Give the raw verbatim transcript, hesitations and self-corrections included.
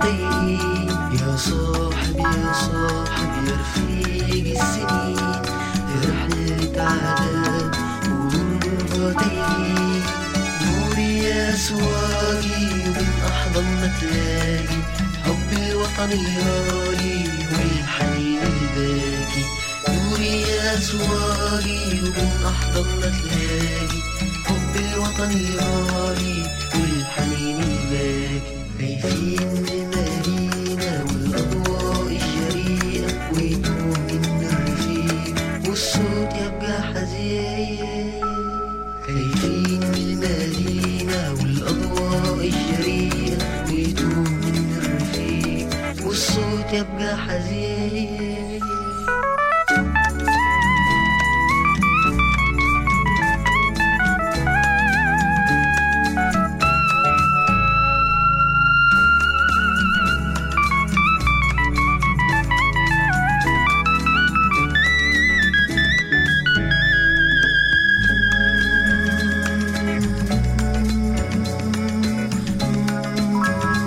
بعيد. يا صاحب يا صاحب يا رفيق السنين، في رحلة عذاب وغربة تايه. نوري يا سواقي ومن أحضن ما تلاقي حب الوطن الغالي والحنين الباقي. نوري يا سواقي ومن أحضن ما تلاقي حب الوطن الغالي والحنين الباقي. خايفين من المدينة والأضواء الجريئة ويتوه من الرفيق والصوت يبقى حزين. خايفين من المدينة والأضواء الجريئة ويتوه من الرفيق والصوت يبقى حزين.